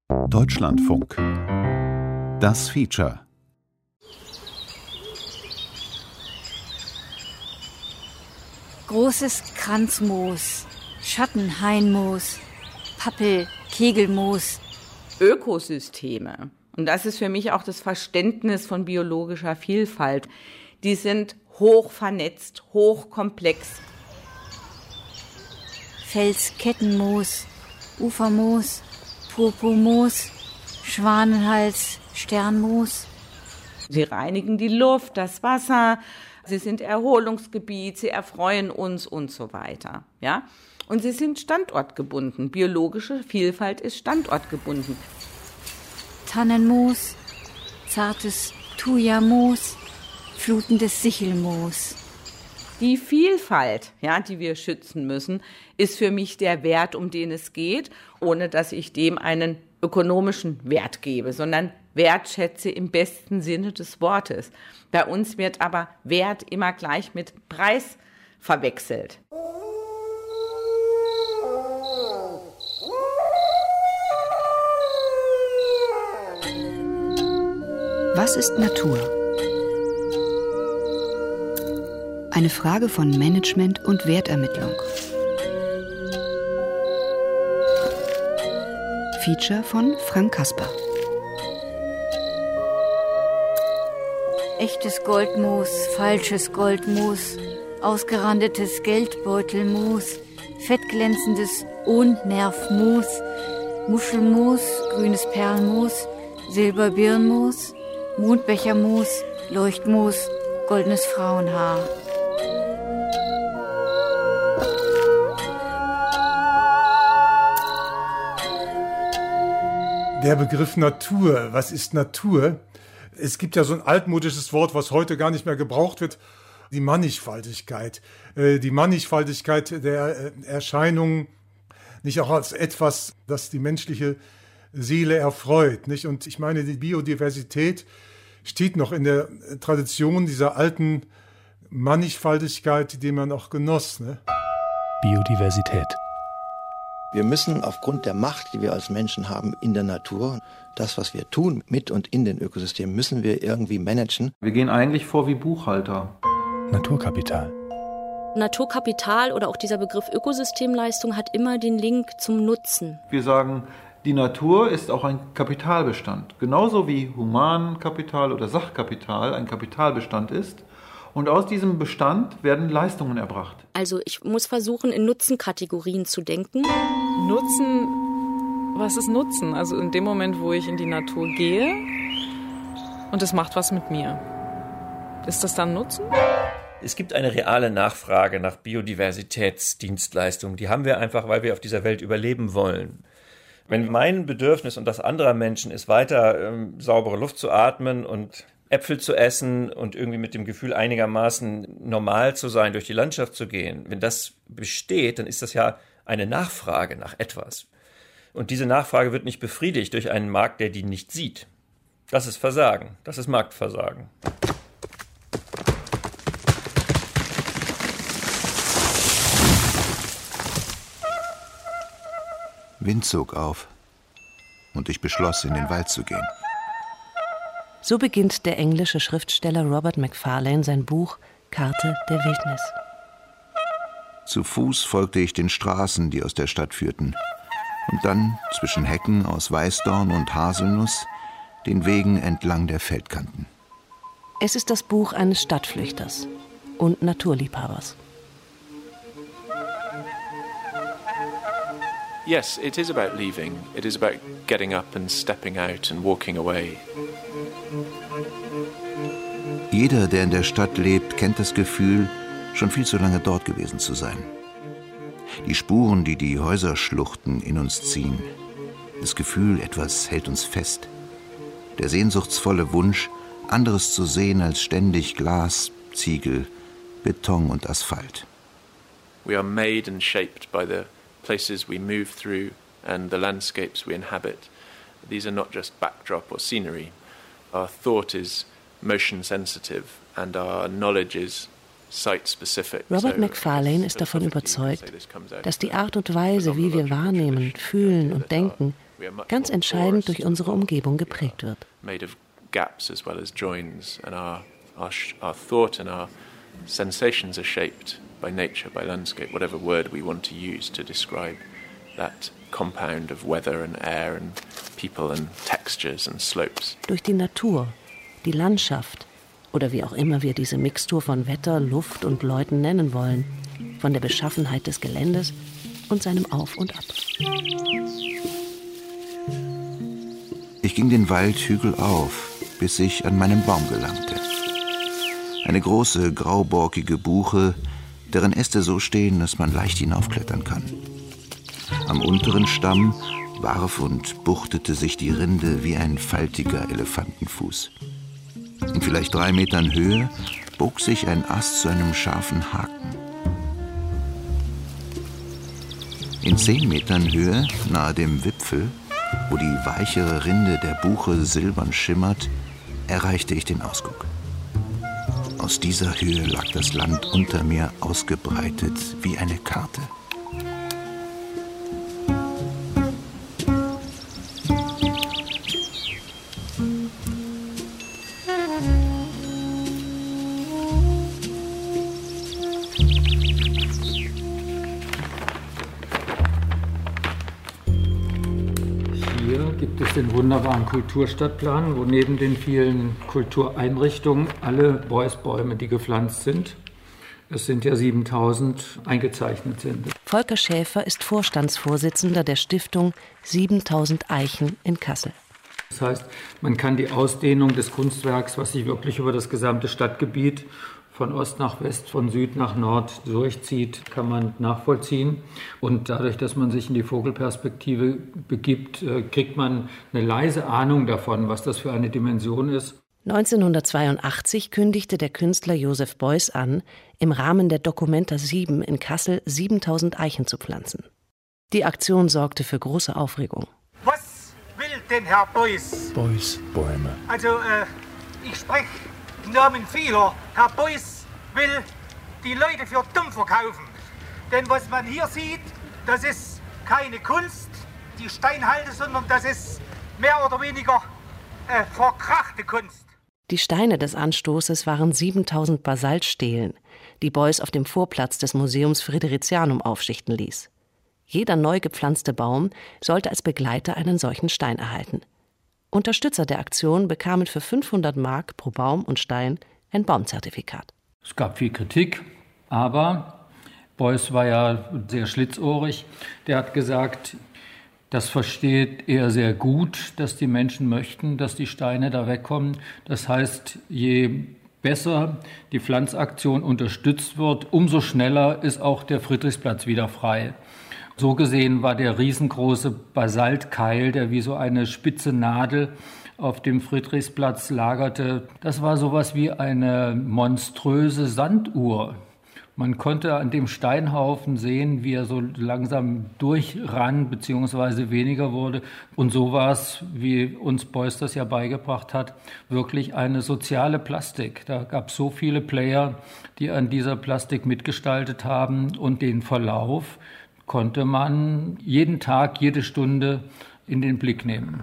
Deutschlandfunk. Das Feature. Großes Kranzmoos, Schattenhainmoos, Pappel, Kegelmoos. Ökosysteme. Und das ist für mich auch das Verständnis von biologischer Vielfalt. Die sind hoch vernetzt, hochkomplex. Felskettenmoos, Ufermoos, Purpurmoos, Schwanenhals, Sternmoos. Sie reinigen die Luft, das Wasser, sie sind Erholungsgebiet, sie erfreuen uns und so weiter. Ja? Und sie sind standortgebunden. Biologische Vielfalt ist standortgebunden. Tannenmoos, zartes Thujamoos, flutendes Sichelmoos. Die Vielfalt, ja, die wir schützen müssen, ist für mich der Wert, um den es geht, ohne dass ich dem einen ökonomischen Wert gebe, sondern wertschätze im besten Sinne des Wortes. Bei uns wird aber Wert immer gleich mit Preis verwechselt. Was ist Natur? Eine Frage von Management und Wertermittlung. Feature von Frank Kasper. Echtes Goldmoos, falsches Goldmoos, ausgerandetes Geldbeutelmoos, fettglänzendes Unnervmoos, Muschelmoos, grünes Perlmoos, Silberbirnmoos, Mondbechermoos, Leuchtmoos, goldenes Frauenhaar. Der Begriff Natur, was ist Natur? Es gibt ja so ein altmodisches Wort, was heute gar nicht mehr gebraucht wird, die Mannigfaltigkeit. Die Mannigfaltigkeit der Erscheinungen, nicht auch als etwas, das die menschliche Seele erfreut, nicht? Und ich meine, die Biodiversität steht noch in der Tradition dieser alten Mannigfaltigkeit, die man auch genoss, ne? Biodiversität. Wir müssen aufgrund der Macht, die wir als Menschen haben in der Natur, das, was wir tun mit und in den Ökosystemen, müssen wir irgendwie managen. Wir gehen eigentlich vor wie Buchhalter. Naturkapital. Naturkapital oder auch dieser Begriff Ökosystemleistung hat immer den Link zum Nutzen. Wir sagen, die Natur ist auch ein Kapitalbestand. Genauso wie Humankapital oder Sachkapital ein Kapitalbestand ist. Und aus diesem Bestand werden Leistungen erbracht. Also ich muss versuchen, in Nutzenkategorien zu denken. Nutzen, was ist Nutzen? Also in dem Moment, wo ich in die Natur gehe und es macht was mit mir. Ist das dann Nutzen? Es gibt eine reale Nachfrage nach Biodiversitätsdienstleistungen. Die haben wir einfach, weil wir auf dieser Welt überleben wollen. Wenn mein Bedürfnis und das anderer Menschen ist, weiter saubere Luft zu atmen und Äpfel zu essen und irgendwie mit dem Gefühl einigermaßen normal zu sein, durch die Landschaft zu gehen, wenn das besteht, dann ist das ja eine Nachfrage nach etwas. Und diese Nachfrage wird nicht befriedigt durch einen Markt, der die nicht sieht. Das ist Versagen, das ist Marktversagen. Wind zog auf und ich beschloss, in den Wald zu gehen. So beginnt der englische Schriftsteller Robert Macfarlane sein Buch Karte der Wildnis. Zu Fuß folgte ich den Straßen, die aus der Stadt führten, und dann zwischen Hecken aus Weißdorn und Haselnuss den Wegen entlang der Feldkanten. Es ist das Buch eines Stadtflüchters und Naturliebhabers. Yes, it is about leaving. It is about getting up and stepping out and walking away. Jeder, der in der Stadt lebt, kennt das Gefühl, schon viel zu lange dort gewesen zu sein. Die Spuren, die die Häuserschluchten in uns ziehen. Das Gefühl, etwas hält uns fest. Der sehnsuchtsvolle Wunsch, anderes zu sehen als ständig Glas, Ziegel, Beton und Asphalt. We are made and shaped by the places we move through and the landscapes we inhabit. These are not just backdrop or scenery. Our thought is motion sensitive and our knowledge is site specific. Robert Macfarlane ist davon überzeugt, dass die Art und Weise, wie wir wahrnehmen, fühlen und denken, ganz entscheidend durch unsere Umgebung geprägt wird. Made of gaps as well as joins, and our thought and our sensations are shaped by nature, by landscape, whatever word we want to use to describe that compound of weather and air and people and textures and slopes. Durch die Natur, die Landschaft oder wie auch immer wir diese Mixtur von Wetter, Luft und Leuten nennen wollen, von der Beschaffenheit des Geländes und seinem Auf und Ab. Ich ging den Waldhügel auf, bis ich an meinen Baum gelangte. Eine große, grauborkige Buche, deren Äste so stehen, dass man leicht hinaufklettern kann. Am unteren Stamm warf und buchtete sich die Rinde wie ein faltiger Elefantenfuß. In vielleicht 3 Metern Höhe bog sich ein Ast zu einem scharfen Haken. In 10 Metern Höhe, nahe dem Wipfel, wo die weichere Rinde der Buche silbern schimmert, erreichte ich den Ausguck. Aus dieser Höhe lag das Land unter mir ausgebreitet wie eine Karte. Gibt es den wunderbaren Kulturstadtplan, wo neben den vielen Kultureinrichtungen alle Beuys-Bäume, die gepflanzt sind, es sind ja 7000, eingezeichnet sind. Volker Schäfer ist Vorstandsvorsitzender der Stiftung 7000 Eichen in Kassel. Das heißt, man kann die Ausdehnung des Kunstwerks, was sich wirklich über das gesamte Stadtgebiet von Ost nach West, von Süd nach Nord durchzieht, kann man nachvollziehen. Und dadurch, dass man sich in die Vogelperspektive begibt, kriegt man eine leise Ahnung davon, was das für eine Dimension ist. 1982 kündigte der Künstler Joseph Beuys an, im Rahmen der Documenta 7 in Kassel 7000 Eichen zu pflanzen. Die Aktion sorgte für große Aufregung. Was will denn Herr Beuys? Beuys Bäume. Also, ich spreche im Namen vieler. Herr Beuys will die Leute für dumm verkaufen. Denn was man hier sieht, das ist keine Kunst, die Steinhalte, sondern das ist mehr oder weniger verkrachte Kunst. Die Steine des Anstoßes waren 7000 Basaltstelen, die Beuys auf dem Vorplatz des Museums Fridericianum aufschichten ließ. Jeder neu gepflanzte Baum sollte als Begleiter einen solchen Stein erhalten. Unterstützer der Aktion bekamen für 500 Mark pro Baum und Stein ein Baumzertifikat. Es gab viel Kritik, aber Beuys war ja sehr schlitzohrig. Der hat gesagt, das versteht er sehr gut, dass die Menschen möchten, dass die Steine da wegkommen. Das heißt, je besser die Pflanzaktion unterstützt wird, umso schneller ist auch der Friedrichsplatz wieder frei. So gesehen war der riesengroße Basaltkeil, der wie so eine spitze Nadel auf dem Friedrichsplatz lagerte, das war sowas wie eine monströse Sanduhr. Man konnte an dem Steinhaufen sehen, wie er so langsam durchrann bzw. weniger wurde. Und so war es, wie uns Beuys das ja beigebracht hat, wirklich eine soziale Plastik. Da gab es so viele Player, die an dieser Plastik mitgestaltet haben, und den Verlauf konnte man jeden Tag, jede Stunde in den Blick nehmen.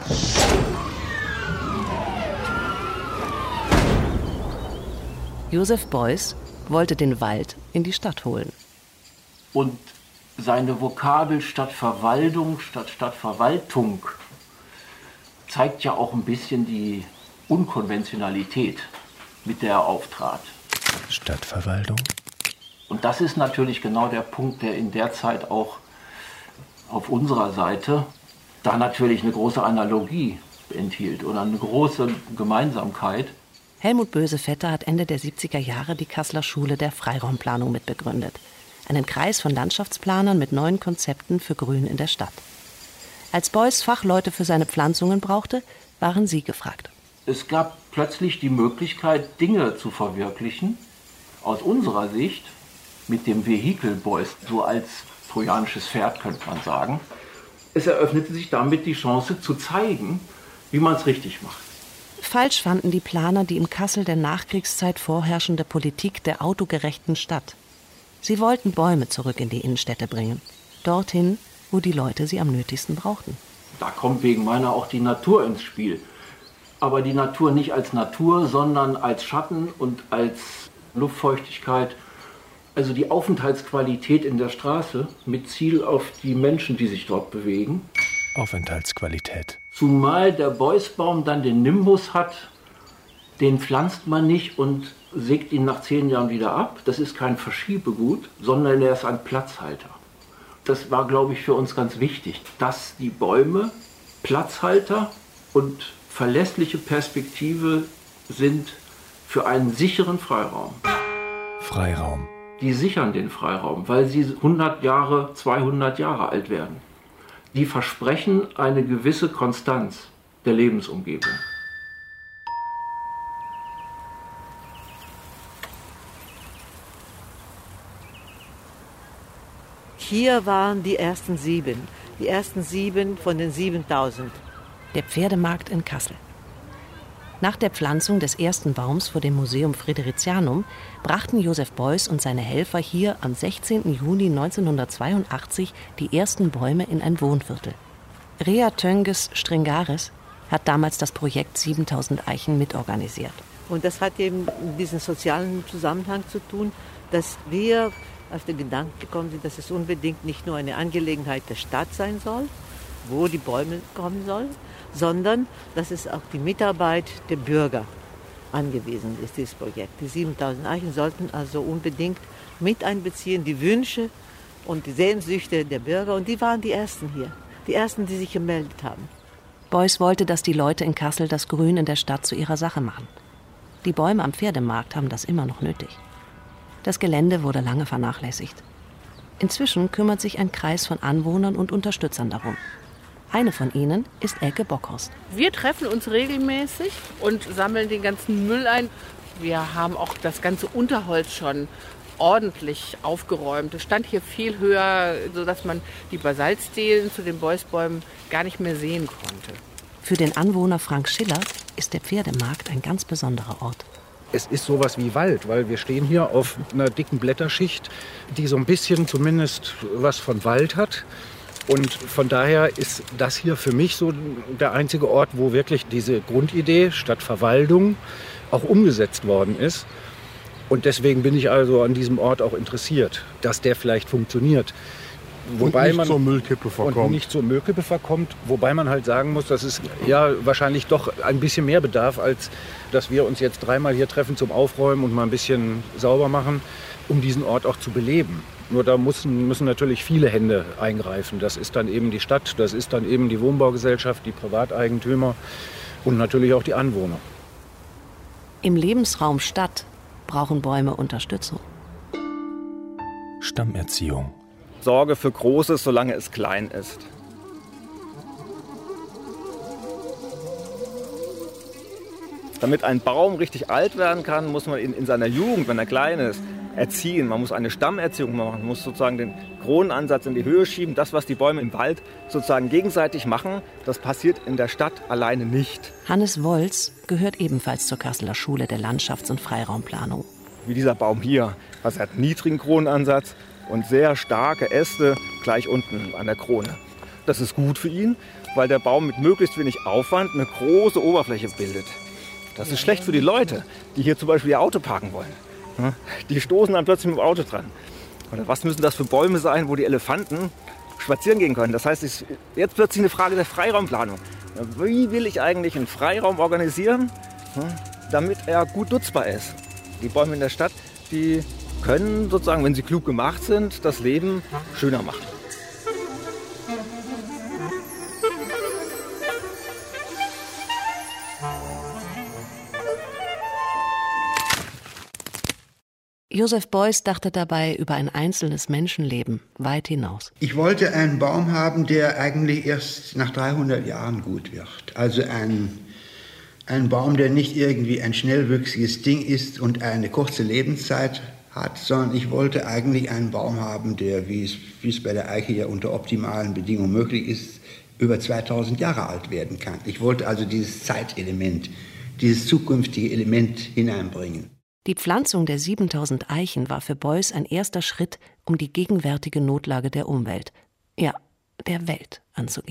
Joseph Beuys wollte den Wald in die Stadt holen. Und seine Vokabel statt Verwaltung, statt Stadtverwaltung zeigt ja auch ein bisschen die Unkonventionalität, mit der er auftrat. Stadtverwaltung? Und das ist natürlich genau der Punkt, der in der Zeit auch auf unserer Seite da natürlich eine große Analogie enthielt oder eine große Gemeinsamkeit. Helmut Bösevetter hat Ende der 70er Jahre die Kasseler Schule der Freiraumplanung mitbegründet. Einen Kreis von Landschaftsplanern mit neuen Konzepten für Grün in der Stadt. Als Beuys Fachleute für seine Pflanzungen brauchte, waren sie gefragt. Es gab plötzlich die Möglichkeit, Dinge zu verwirklichen, aus unserer Sicht, mit dem Vehikel Beuys, so als trojanisches Pferd, könnte man sagen. Es eröffnete sich damit die Chance zu zeigen, wie man es richtig macht. Falsch fanden die Planer die im Kassel der Nachkriegszeit vorherrschende Politik der autogerechten Stadt. Sie wollten Bäume zurück in die Innenstädte bringen, dorthin, wo die Leute sie am nötigsten brauchten. Da kommt wegen meiner auch die Natur ins Spiel. Aber die Natur nicht als Natur, sondern als Schatten und als Luftfeuchtigkeit. Also die Aufenthaltsqualität in der Straße mit Ziel auf die Menschen, die sich dort bewegen. Aufenthaltsqualität. Zumal der Beuysbaum dann den Nimbus hat, den pflanzt man nicht und sägt ihn nach 10 Jahren wieder ab. Das ist kein Verschiebegut, sondern er ist ein Platzhalter. Das war, glaube ich, für uns ganz wichtig, dass die Bäume Platzhalter und verlässliche Perspektive sind für einen sicheren Freiraum. Freiraum. Die sichern den Freiraum, weil sie 100 Jahre, 200 Jahre alt werden. Die versprechen eine gewisse Konstanz der Lebensumgebung. Hier waren die ersten 7 von den 7000. Der Pferdemarkt in Kassel. Nach der Pflanzung des ersten Baums vor dem Museum Fridericianum brachten Joseph Beuys und seine Helfer hier am 16. Juni 1982 die ersten Bäume in ein Wohnviertel. Rea Tönges-Stringaris hat damals das Projekt 7000 Eichen mitorganisiert. Und das hat eben diesen sozialen Zusammenhang zu tun, dass wir auf den Gedanken gekommen sind, dass es unbedingt nicht nur eine Angelegenheit der Stadt sein soll, wo die Bäume kommen sollen, sondern dass es auch die Mitarbeit der Bürger angewiesen ist, dieses Projekt. Die 7000 Eichen sollten also unbedingt mit einbeziehen, die Wünsche und die Sehnsüchte der Bürger. Und die waren die Ersten hier, die Ersten, die sich gemeldet haben. Beuys wollte, dass die Leute in Kassel das Grün in der Stadt zu ihrer Sache machen. Die Bäume am Pferdemarkt haben das immer noch nötig. Das Gelände wurde lange vernachlässigt. Inzwischen kümmert sich ein Kreis von Anwohnern und Unterstützern darum. Eine von ihnen ist Elke Bockhorst. Wir treffen uns regelmäßig und sammeln den ganzen Müll ein. Wir haben auch das ganze Unterholz schon ordentlich aufgeräumt. Es stand hier viel höher, sodass man die Basaltstelen zu den Beuysbäumen gar nicht mehr sehen konnte. Für den Anwohner Frank Schiller ist der Pferdemarkt ein ganz besonderer Ort. Es ist sowas wie Wald, weil wir stehen hier auf einer dicken Blätterschicht, die so ein bisschen zumindest was von Wald hat. Und von daher ist das hier für mich so der einzige Ort, wo wirklich diese Grundidee Stadtverwaltung auch umgesetzt worden ist. Und deswegen bin ich also an diesem Ort auch interessiert, dass der vielleicht funktioniert. Wobei und nicht zur Müllkippe verkommt. Und nicht zur Müllkippe verkommt, wobei man halt sagen muss, dass es ja wahrscheinlich doch ein bisschen mehr bedarf, als dass wir uns jetzt 3-mal hier treffen zum Aufräumen und mal ein bisschen sauber machen, um diesen Ort auch zu beleben. Nur da müssen natürlich viele Hände eingreifen. Das ist dann eben die Stadt, das ist dann eben die Wohnbaugesellschaft, die Privateigentümer und natürlich auch die Anwohner. Im Lebensraum Stadt brauchen Bäume Unterstützung. Stammerziehung. Sorge für Großes, solange es klein ist. Damit ein Baum richtig alt werden kann, muss man ihn in seiner Jugend, wenn er klein ist, erziehen. Man muss eine Stammerziehung machen, man muss sozusagen den Kronenansatz in die Höhe schieben. Das, was die Bäume im Wald sozusagen gegenseitig machen, das passiert in der Stadt alleine nicht. Hannes Wolz gehört ebenfalls zur Kasseler Schule der Landschafts- und Freiraumplanung. Wie dieser Baum hier, also er hat einen niedrigen Kronenansatz und sehr starke Äste gleich unten an der Krone. Das ist gut für ihn, weil der Baum mit möglichst wenig Aufwand eine große Oberfläche bildet. Das ist schlecht für die Leute, die hier zum Beispiel ihr Auto parken wollen. Die stoßen dann plötzlich mit dem Auto dran. Oder was müssen das für Bäume sein, wo die Elefanten spazieren gehen können? Das heißt, es ist jetzt plötzlich eine Frage der Freiraumplanung. Wie will ich eigentlich einen Freiraum organisieren, damit er gut nutzbar ist? Die Bäume in der Stadt, die können sozusagen, wenn sie klug gemacht sind, das Leben schöner machen. Joseph Beuys dachte dabei über ein einzelnes Menschenleben weit hinaus. Ich wollte einen Baum haben, der eigentlich erst nach 300 Jahren gut wird. Also ein Baum, der nicht irgendwie ein schnellwüchsiges Ding ist und eine kurze Lebenszeit hat, sondern ich wollte eigentlich einen Baum haben, der, wie es bei der Eiche ja unter optimalen Bedingungen möglich ist, über 2000 Jahre alt werden kann. Ich wollte also dieses Zeitelement, dieses zukünftige Element hineinbringen. Die Pflanzung der 7000 Eichen war für Beuys ein erster Schritt, um die gegenwärtige Notlage der Umwelt, ja, der Welt, anzugehen.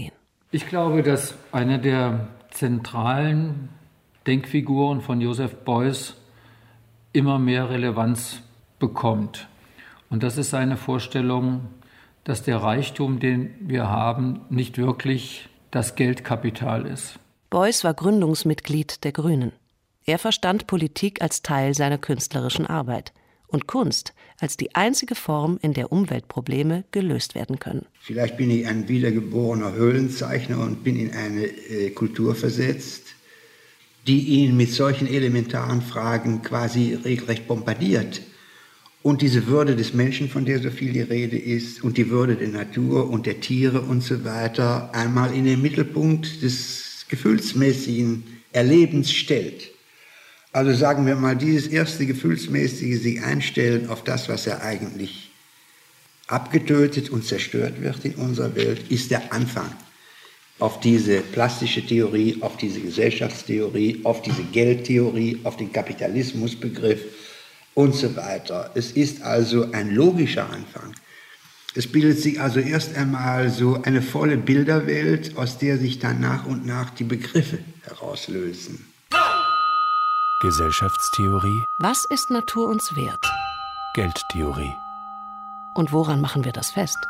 Ich glaube, dass eine der zentralen Denkfiguren von Joseph Beuys immer mehr Relevanz bekommt. Und das ist seine Vorstellung, dass der Reichtum, den wir haben, nicht wirklich das Geldkapital ist. Beuys war Gründungsmitglied der Grünen. Er verstand Politik als Teil seiner künstlerischen Arbeit und Kunst als die einzige Form, in der Umweltprobleme gelöst werden können. Vielleicht bin ich ein wiedergeborener Höhlenzeichner und bin in eine Kultur versetzt, die ihn mit solchen elementaren Fragen quasi regelrecht bombardiert. Und diese Würde des Menschen, von der so viel die Rede ist, und die Würde der Natur und der Tiere und so weiter, einmal in den Mittelpunkt des gefühlsmäßigen Erlebens stellt. Also sagen wir mal, dieses erste gefühlsmäßige sich einstellen auf das, was ja eigentlich abgetötet und zerstört wird in unserer Welt, ist der Anfang auf diese plastische Theorie, auf diese Gesellschaftstheorie, auf diese Geldtheorie, auf den Kapitalismusbegriff und so weiter. Es ist also ein logischer Anfang. Es bildet sich also erst einmal so eine volle Bilderwelt, aus der sich dann nach und nach die Begriffe herauslösen. Gesellschaftstheorie. Was ist Natur uns wert? Geldtheorie. Und woran machen wir das fest?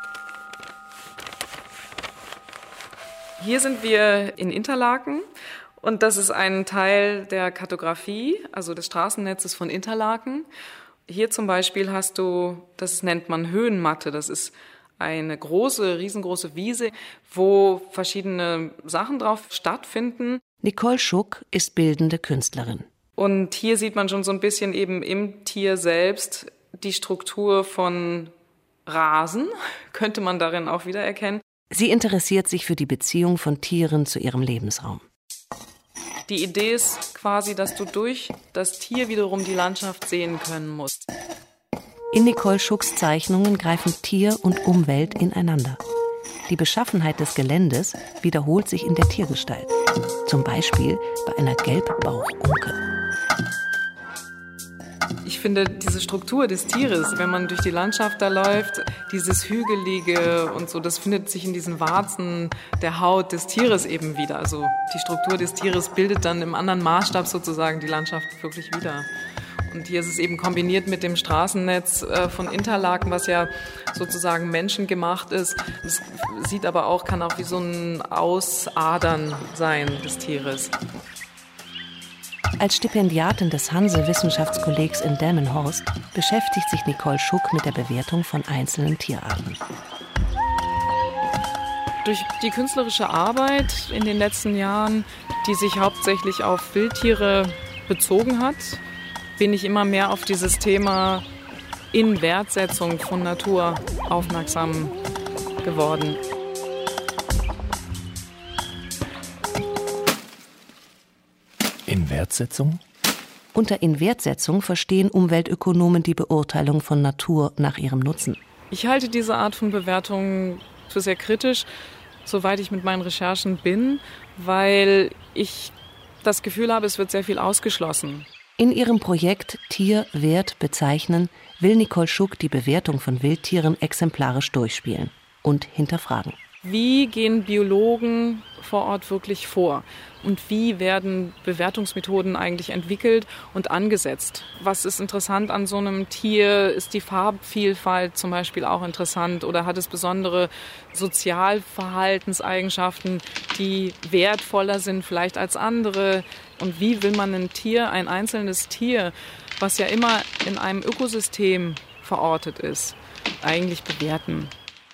Hier sind wir in Interlaken und das ist ein Teil der Kartografie, also des Straßennetzes von Interlaken. Hier zum Beispiel hast du, das nennt man Höhenmatte, das ist eine riesengroße Wiese, wo verschiedene Sachen drauf stattfinden. Nicole Schuck ist bildende Künstlerin. Und hier sieht man schon so ein bisschen eben im Tier selbst die Struktur von Rasen, könnte man darin auch wieder erkennen. Sie interessiert sich für die Beziehung von Tieren zu ihrem Lebensraum. Die Idee ist quasi, dass du durch das Tier wiederum die Landschaft sehen können musst. In Nicole Schucks Zeichnungen greifen Tier und Umwelt ineinander. Die Beschaffenheit des Geländes wiederholt sich in der Tiergestalt. Zum Beispiel bei einer Gelbbauchunke. Ich finde diese Struktur des Tieres, wenn man durch die Landschaft da läuft, dieses Hügelige und so, das findet sich in diesen Warzen der Haut des Tieres eben wieder. Also die Struktur des Tieres bildet dann im anderen Maßstab sozusagen die Landschaft wirklich wieder. Und hier ist es eben kombiniert mit dem Straßennetz von Interlaken, was ja sozusagen menschengemacht ist. Es sieht aber auch, kann auch wie so ein Ausadern sein des Tieres. Als Stipendiatin des Hanse-Wissenschaftskollegs in Delmenhorst beschäftigt sich Nicole Schuck mit der Bewertung von einzelnen Tierarten. Durch die künstlerische Arbeit in den letzten Jahren, die sich hauptsächlich auf Wildtiere bezogen hat, bin ich immer mehr auf dieses Thema Inwertsetzung von Natur aufmerksam geworden. Inwertsetzung? Unter Inwertsetzung verstehen Umweltökonomen die Beurteilung von Natur nach ihrem Nutzen. Ich halte diese Art von Bewertung für sehr kritisch, soweit ich mit meinen Recherchen bin, weil ich das Gefühl habe, es wird sehr viel ausgeschlossen. In ihrem Projekt Tier, Wert, Bezeichnen will Nicole Schuck die Bewertung von Wildtieren exemplarisch durchspielen und hinterfragen. Wie gehen Biologen vor Ort wirklich vor? Und wie werden Bewertungsmethoden eigentlich entwickelt und angesetzt? Was ist interessant an so einem Tier? Ist die Farbvielfalt zum Beispiel auch interessant? Oder hat es besondere Sozialverhaltenseigenschaften, die wertvoller sind vielleicht als andere? Und wie will man ein Tier, ein einzelnes Tier, was ja immer in einem Ökosystem verortet ist, eigentlich bewerten?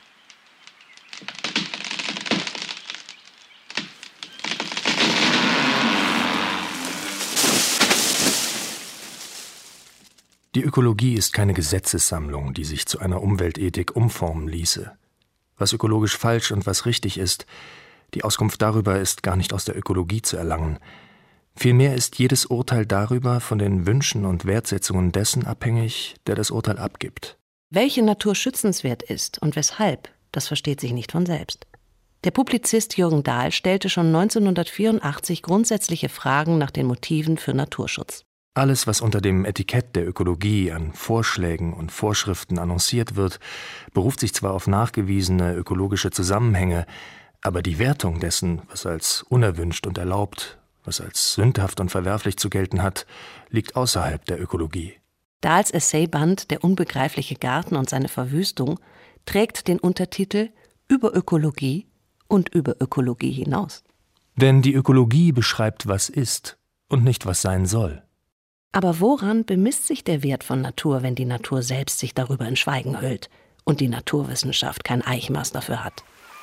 Die Ökologie ist keine Gesetzessammlung, die sich zu einer Umweltethik umformen ließe. Was ökologisch falsch und was richtig ist, die Auskunft darüber ist gar nicht aus der Ökologie zu erlangen. Vielmehr ist jedes Urteil darüber von den Wünschen und Wertsetzungen dessen abhängig, der das Urteil abgibt. Welche Natur schützenswert ist und weshalb, das versteht sich nicht von selbst. Der Publizist Jürgen Dahl stellte schon 1984 grundsätzliche Fragen nach den Motiven für Naturschutz. Alles, was unter dem Etikett der Ökologie an Vorschlägen und Vorschriften annonciert wird, beruft sich zwar auf nachgewiesene ökologische Zusammenhänge, Aber die Wertung dessen, was als unerwünscht und erlaubt, was als sündhaft und verwerflich zu gelten hat, liegt außerhalb der Ökologie. Dahls Essayband »Der unbegreifliche Garten und seine Verwüstung« trägt den Untertitel »Über Ökologie und über Ökologie hinaus«. Denn die Ökologie beschreibt, was ist und nicht, was sein soll. Aber woran bemisst sich der Wert von Natur, wenn die Natur selbst sich darüber in Schweigen hüllt und die Naturwissenschaft kein Eichmaß dafür hat?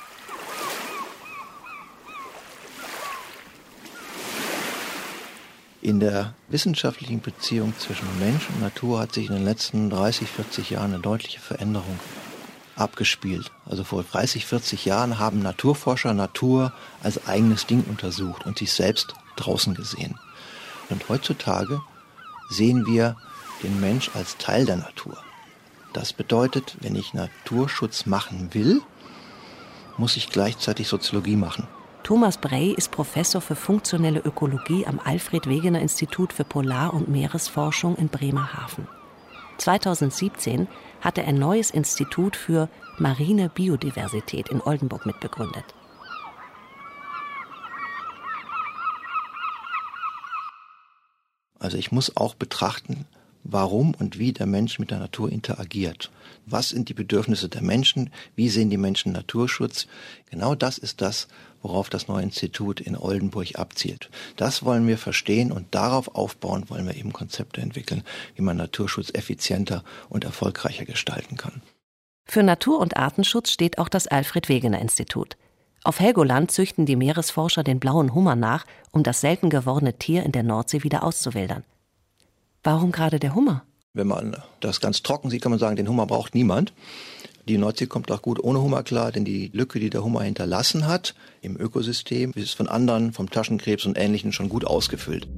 In der wissenschaftlichen Beziehung zwischen Mensch und Natur hat sich in den letzten 30, 40 Jahren eine deutliche Veränderung abgespielt. Also vor 30, 40 Jahren haben Naturforscher Natur als eigenes Ding untersucht und sich selbst draußen gesehen. Und heutzutage sehen wir den Mensch als Teil der Natur. Das bedeutet, wenn ich Naturschutz machen will, muss ich gleichzeitig Soziologie machen. Thomas Brey ist Professor für funktionelle Ökologie am Alfred-Wegener-Institut für Polar- und Meeresforschung in Bremerhaven. 2017 hat er ein neues Institut für marine Biodiversität in Oldenburg mitbegründet. Also ich muss auch betrachten, warum und wie der Mensch mit der Natur interagiert. Was sind die Bedürfnisse der Menschen? Wie sehen die Menschen Naturschutz? Genau das ist das, worauf das neue Institut in Oldenburg abzielt. Das wollen wir verstehen und darauf aufbauen wollen wir eben Konzepte entwickeln, wie man Naturschutz effizienter und erfolgreicher gestalten kann. Für Natur- und Artenschutz steht auch das Alfred-Wegener-Institut. Auf Helgoland züchten die Meeresforscher den blauen Hummer nach, um das selten gewordene Tier in der Nordsee wieder auszuwildern. Warum gerade der Hummer? Wenn man das ganz trocken sieht, kann man sagen, den Hummer braucht niemand. Die Nordsee kommt auch gut ohne Hummer klar, denn die Lücke, die der Hummer hinterlassen hat im Ökosystem, ist von anderen, vom Taschenkrebs und Ähnlichen schon gut ausgefüllt.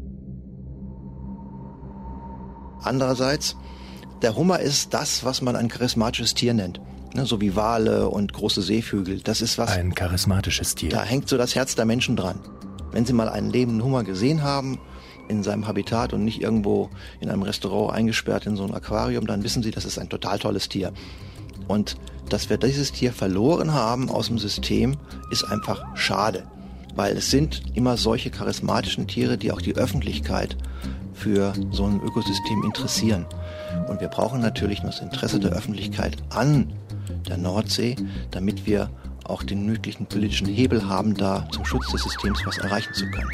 Andererseits, der Hummer ist das, was man ein charismatisches Tier nennt. So wie Wale und große Seevögel. Das ist was. Ein charismatisches Tier. Da hängt so das Herz der Menschen dran. Wenn Sie mal einen lebenden Hummer gesehen haben, in seinem Habitat und nicht irgendwo in einem Restaurant eingesperrt in so einem Aquarium, dann wissen Sie, das ist ein total tolles Tier. Und dass wir dieses Tier verloren haben aus dem System, ist einfach schade. Weil es sind immer solche charismatischen Tiere, die auch die Öffentlichkeit für so ein Ökosystem interessieren. Und wir brauchen natürlich nur das Interesse der Öffentlichkeit an der Nordsee, damit wir auch den nötigen politischen Hebel haben, da zum Schutz des Systems was erreichen zu können.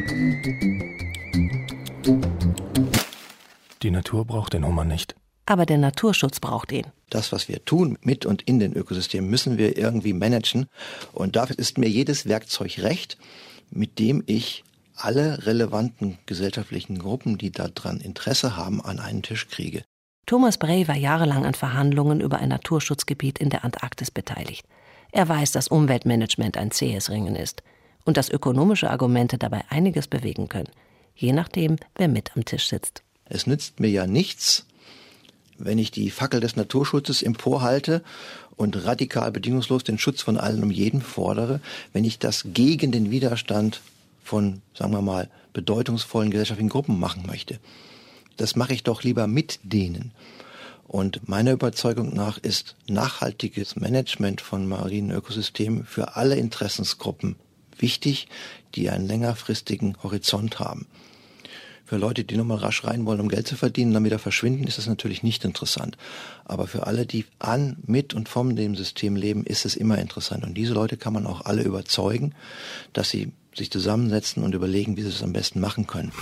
Die Natur braucht den Hummer nicht. Aber der Naturschutz braucht ihn. Das, was wir tun mit und in den Ökosystemen, müssen wir irgendwie managen. Und dafür ist mir jedes Werkzeug recht, mit dem ich alle relevanten gesellschaftlichen Gruppen, die daran Interesse haben, an einen Tisch kriege. Thomas Brey war jahrelang an Verhandlungen über ein Naturschutzgebiet in der Antarktis beteiligt. Er weiß, dass Umweltmanagement ein zähes Ringen ist und dass ökonomische Argumente dabei einiges bewegen können, je nachdem, wer mit am Tisch sitzt. Es nützt mir ja nichts, wenn ich die Fackel des Naturschutzes emporhalte und radikal bedingungslos den Schutz von allen und jedem fordere, wenn ich das gegen den Widerstand von, sagen wir mal, bedeutungsvollen gesellschaftlichen Gruppen machen möchte. Das mache ich doch lieber mit denen. Und meiner Überzeugung nach ist nachhaltiges Management von marinen Ökosystemen für alle Interessensgruppen wichtig, die einen längerfristigen Horizont haben. Für Leute, die nur mal rasch rein wollen, um Geld zu verdienen, dann wieder verschwinden, ist das natürlich nicht interessant. Aber für alle, die an, mit und von dem System leben, ist es immer interessant. Und diese Leute kann man auch alle überzeugen, dass sie sich zusammensetzen und überlegen, wie sie es am besten machen können.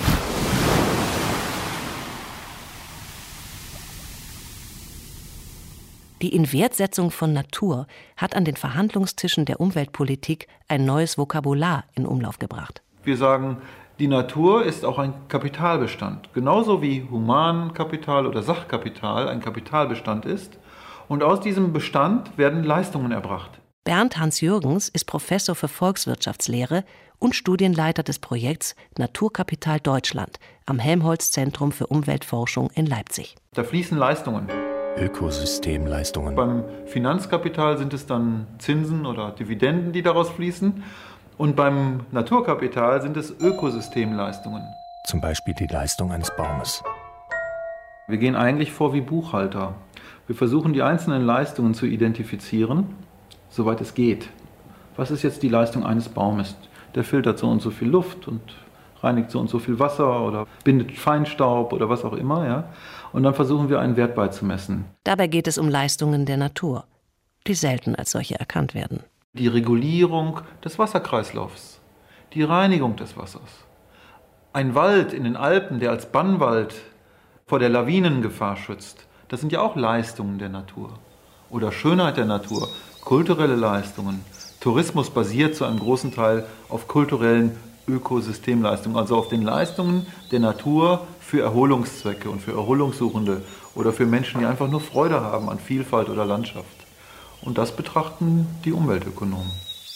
Die Inwertsetzung von Natur hat an den Verhandlungstischen der Umweltpolitik ein neues Vokabular in Umlauf gebracht. Wir sagen, die Natur ist auch ein Kapitalbestand. Genauso wie Humankapital oder Sachkapital ein Kapitalbestand ist. Und aus diesem Bestand werden Leistungen erbracht. Bernd Hans-Jürgens ist Professor für Volkswirtschaftslehre und Studienleiter des Projekts Naturkapital Deutschland am Helmholtz-Zentrum für Umweltforschung in Leipzig. Da fließen Leistungen. Ökosystemleistungen. Beim Finanzkapital sind es dann Zinsen oder Dividenden, die daraus fließen. Und beim Naturkapital sind es Ökosystemleistungen. Zum Beispiel die Leistung eines Baumes. Wir gehen eigentlich vor wie Buchhalter. Wir versuchen, die einzelnen Leistungen zu identifizieren, soweit es geht. was ist jetzt die Leistung eines Baumes? Der filtert so und so viel Luft und reinigt so und so viel Wasser oder bindet Feinstaub oder was auch immer. Ja? Und dann versuchen wir einen Wert beizumessen. Dabei geht es um Leistungen der Natur, die selten als solche erkannt werden. Die Regulierung des Wasserkreislaufs, die Reinigung des Wassers. Ein Wald in den Alpen, der als Bannwald vor der Lawinengefahr schützt, das sind ja auch Leistungen der Natur. Oder Schönheit der Natur, kulturelle Leistungen. Tourismus basiert zu einem großen Teil auf kulturellen Ökosystemleistungen, also auf den Leistungen der Natur für Erholungszwecke und für Erholungssuchende oder für Menschen, die einfach nur Freude haben an Vielfalt oder Landschaft. Und das betrachten die Umweltökonomen.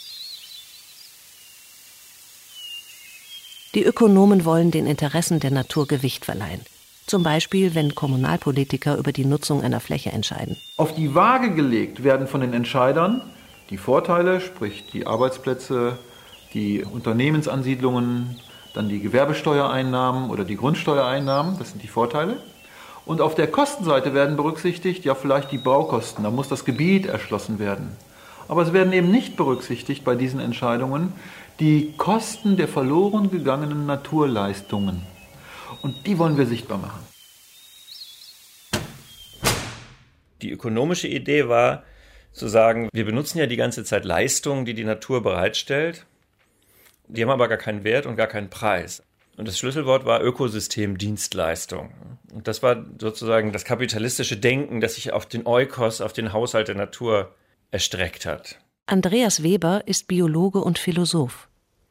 Die Ökonomen wollen den Interessen der Natur Gewicht verleihen. Zum Beispiel, wenn Kommunalpolitiker über die Nutzung einer Fläche entscheiden. Auf die Waage gelegt werden von den Entscheidern die Vorteile, sprich die Arbeitsplätze, die Unternehmensansiedlungen, dann die Gewerbesteuereinnahmen oder die Grundsteuereinnahmen, das sind die Vorteile. Und auf der Kostenseite werden berücksichtigt, ja vielleicht die Baukosten, da muss das Gebiet erschlossen werden. Aber es werden eben nicht berücksichtigt bei diesen Entscheidungen die Kosten der verloren gegangenen Naturleistungen. Und die wollen wir sichtbar machen. Die ökonomische Idee war zu sagen, wir benutzen ja die ganze Zeit Leistungen, die die Natur bereitstellt. Die haben aber gar keinen Wert und gar keinen Preis. Und das Schlüsselwort war Ökosystemdienstleistung. Und das war sozusagen das kapitalistische Denken, das sich auf den Oikos, auf den Haushalt der Natur erstreckt hat. Andreas Weber ist Biologe und Philosoph.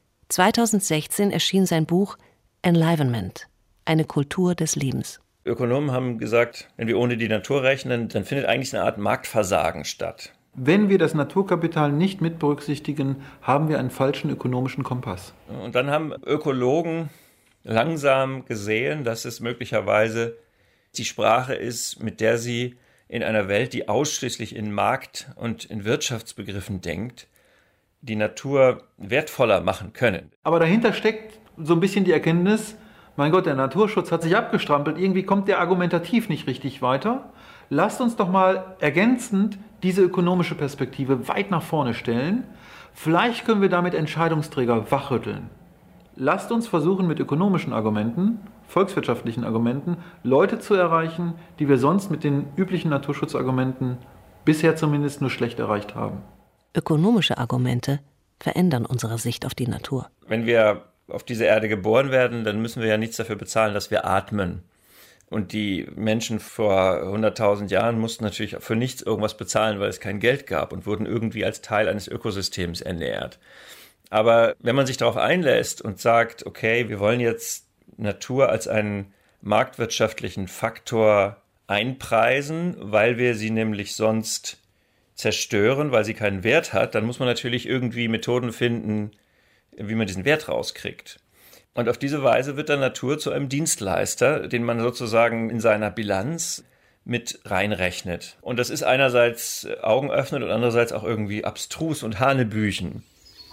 2016 erschien sein Buch Enlivenment, eine Kultur des Lebens. Ökonomen haben gesagt, wenn wir ohne die Natur rechnen, dann findet eigentlich eine Art Marktversagen statt. Wenn wir das Naturkapital nicht mit berücksichtigen, haben wir einen falschen ökonomischen Kompass. Und dann haben Ökologen langsam gesehen, dass es möglicherweise die Sprache ist, mit der sie in einer Welt, die ausschließlich in Markt- und in Wirtschaftsbegriffen denkt, die Natur wertvoller machen können. Aber dahinter steckt so ein bisschen die Erkenntnis, mein Gott, der Naturschutz hat sich abgestrampelt, irgendwie kommt der argumentativ nicht richtig weiter. Lasst uns doch mal ergänzend diese ökonomische Perspektive weit nach vorne stellen. Vielleicht können wir damit Entscheidungsträger wachrütteln. Lasst uns versuchen, mit ökonomischen Argumenten, volkswirtschaftlichen Argumenten, Leute zu erreichen, die wir sonst mit den üblichen Naturschutzargumenten bisher zumindest nur schlecht erreicht haben. Ökonomische Argumente verändern unsere Sicht auf die Natur. Wenn wir auf diese Erde geboren werden, dann müssen wir ja nichts dafür bezahlen, dass wir atmen. Und die Menschen vor 100.000 Jahren mussten natürlich für nichts irgendwas bezahlen, weil es kein Geld gab und wurden irgendwie als Teil eines Ökosystems ernährt. Aber wenn man sich darauf einlässt und sagt, okay, wir wollen jetzt Natur als einen marktwirtschaftlichen Faktor einpreisen, weil wir sie nämlich sonst zerstören, weil sie keinen Wert hat, dann muss man natürlich irgendwie Methoden finden, wie man diesen Wert rauskriegt. Und auf diese Weise wird dann Natur zu einem Dienstleister, den man sozusagen in seiner Bilanz mit reinrechnet. Und das ist einerseits augenöffnend und andererseits auch irgendwie abstrus und hanebüchen.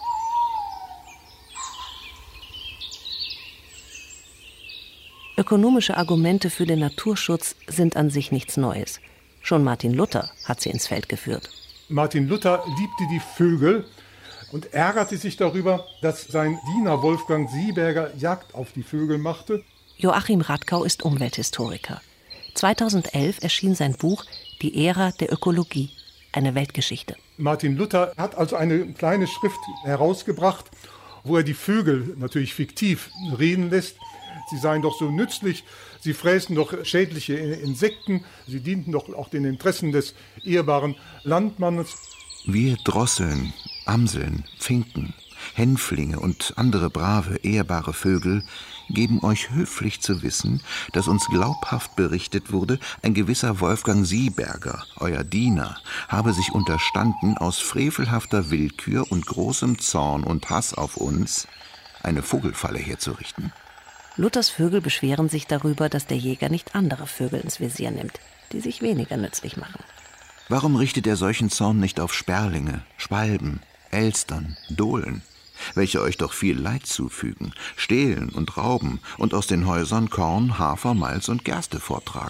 Ökonomische Argumente für den Naturschutz sind an sich nichts Neues. Schon Martin Luther hat sie ins Feld geführt. Martin Luther liebte die Vögel und ärgerte sich darüber, dass sein Diener Wolfgang Sieberger Jagd auf die Vögel machte. Joachim Radkau ist Umwelthistoriker. 2011 erschien sein Buch Die Ära der Ökologie, eine Weltgeschichte. Martin Luther hat also eine kleine Schrift herausgebracht, wo er die Vögel natürlich fiktiv reden lässt. Sie seien doch so nützlich, sie fräßen doch schädliche Insekten, sie dienten doch auch den Interessen des ehrbaren Landmannes. Wir Drosseln, Amseln, Finken, Hänflinge und andere brave, ehrbare Vögel geben euch höflich zu wissen, dass uns glaubhaft berichtet wurde, ein gewisser Wolfgang Sieberger, euer Diener, habe sich unterstanden, aus frevelhafter Willkür und großem Zorn und Hass auf uns eine Vogelfalle herzurichten. Luthers Vögel beschweren sich darüber, dass der Jäger nicht andere Vögel ins Visier nimmt, die sich weniger nützlich machen. Warum richtet er solchen Zorn nicht auf Sperlinge, Schwalben, Elstern, Dohlen, welche euch doch viel Leid zufügen, stehlen und rauben und aus den Häusern Korn, Hafer, Malz und Gerste vortragen?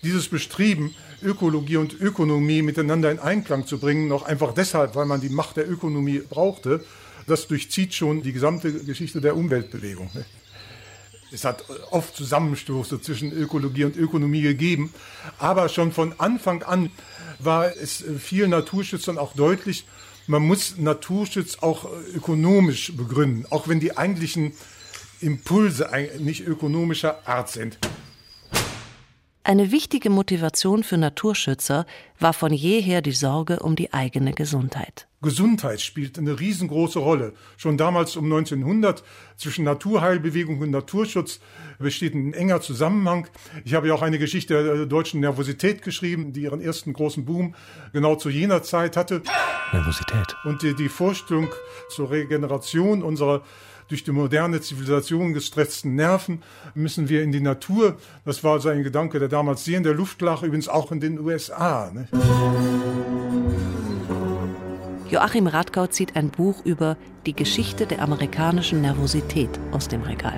dieses Bestreben, Ökologie und Ökonomie miteinander in Einklang zu bringen, noch einfach deshalb, weil man die Macht der Ökonomie brauchte, das durchzieht schon die gesamte Geschichte der Umweltbewegung. Es hat oft Zusammenstöße zwischen Ökologie und Ökonomie gegeben, aber schon von Anfang an war es vielen Naturschützern auch deutlich, man muss Naturschutz auch ökonomisch begründen, auch wenn die eigentlichen Impulse nicht ökonomischer Art sind. Eine wichtige Motivation für Naturschützer war von jeher die Sorge um die eigene Gesundheit. Gesundheit spielt eine riesengroße Rolle. Schon damals um 1900 zwischen Naturheilbewegung und Naturschutz besteht ein enger Zusammenhang. Ich habe ja auch eine Geschichte der deutschen Nervosität geschrieben, die ihren ersten großen Boom genau zu jener Zeit hatte. Nervosität. Und die Vorstellung zur Regeneration unserer durch die moderne Zivilisation gestressten Nerven müssen wir in die Natur. Das war so ein Gedanke, der damals sehr in der Luft lag, übrigens auch in den USA. Ne? Joachim Radkau zieht ein Buch über die Geschichte der amerikanischen Nervosität aus dem Regal.